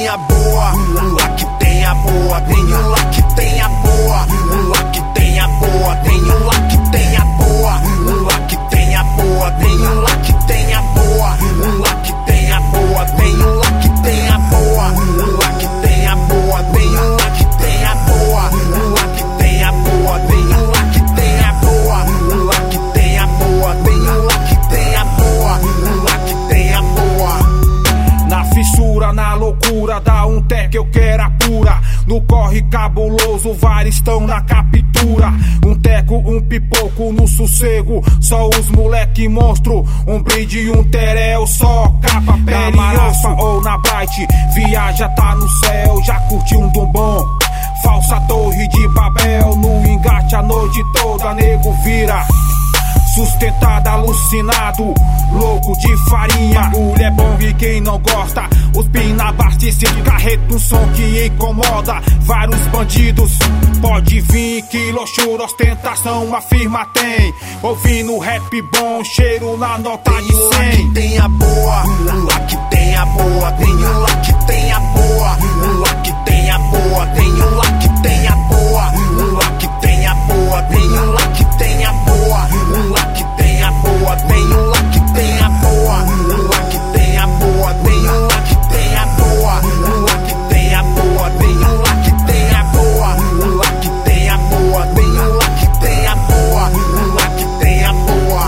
a boa, lá que tem a boa. Tem um lá que tem a boa, lá que tem a boa. Tem um lá que tem a boa, lá que tem a boa. Tem um lá que tem a boa, lá que tem a boa. Tem um lá que tem a boa, lá que tem a boa. Tem um lá que tem a boa, lá que tem a boa. Tem um lá que tem a boa, lá que tem a boa. Tem um lá que tem a boa, lá que tem a boa. Na fissura, na loucura, dá um tec, eu quero a pura. No corre cabuloso, vários estão na captura. Um teco, um pipoco no sossego, só os moleque monstro. Um brinde e um terel, só capa, pele e osso. Ou na Bright, viaja, tá no céu, já curtiu um bom. Falsa torre de Babel, no engate a noite toda, nego vira. Sustentado, alucinado, louco de farinha. Bagulho é bom e quem não gosta, os pina abastecer de carreto, um som que incomoda vários bandidos. Pode vir, quilochura, ostentação, a firma tem. Ouvindo rap bom, cheiro na nota de 100. Lá que tem a boa, lá que tem a boa. Tem um lá que tem a boa, lá que tem a boa. Tem um lá que tem a boa, lá que tem a boa. Tem um lá que tem a boa, lá que tem a boa. Tem um lá que tem a boa, lá que tem a boa. Tem um lá que tem a boa, lá que tem a boa. Tem um lá que tem a boa, lá que tem a boa. Tem um lá que tem a boa, lá que tem a boa.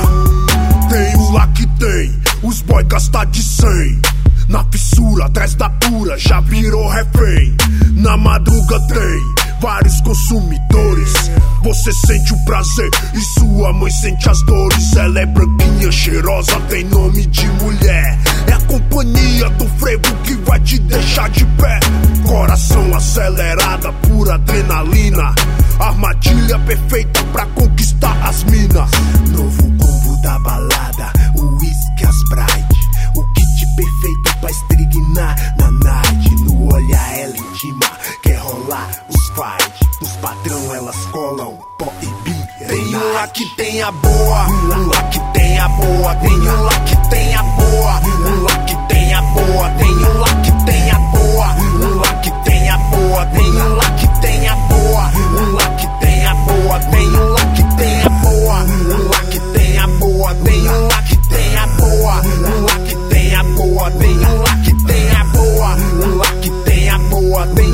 Tem um lá que tem, os boy gasta de 100. Na fissura, atrás da pura, já virou refém. Na madruga tem vários consumidores. Você sente o prazer e sua mãe sente as dores. Ela é branquinha, cheirosa, tem nome de mulher. É a companhia do frevo que vai te deixar de pé. Coração acelerada, pura adrenalina. Armadilha perfeita pra conquistar as minas. Novo combo da balada, o whisky, as Bright. O kit perfeito pra estrignar na night. No olhar ela intima, quer rolar os fight. Os padrão elas colam, pó e bi. Tem um lá que tem a boa, lá que tem a boa. Tem um lá que tem a boa, lá que tem a boa. Tem um lá que tem a boa, lá que tem a boa. Tem um lá que tem a boa, lá que tem a boa. Tem um lá que tem a boa, lá que tem a boa. Tem um lá que tem a boa, lá que tem a boa. Tem um lá que tem a boa, lá que tem a boa. Tem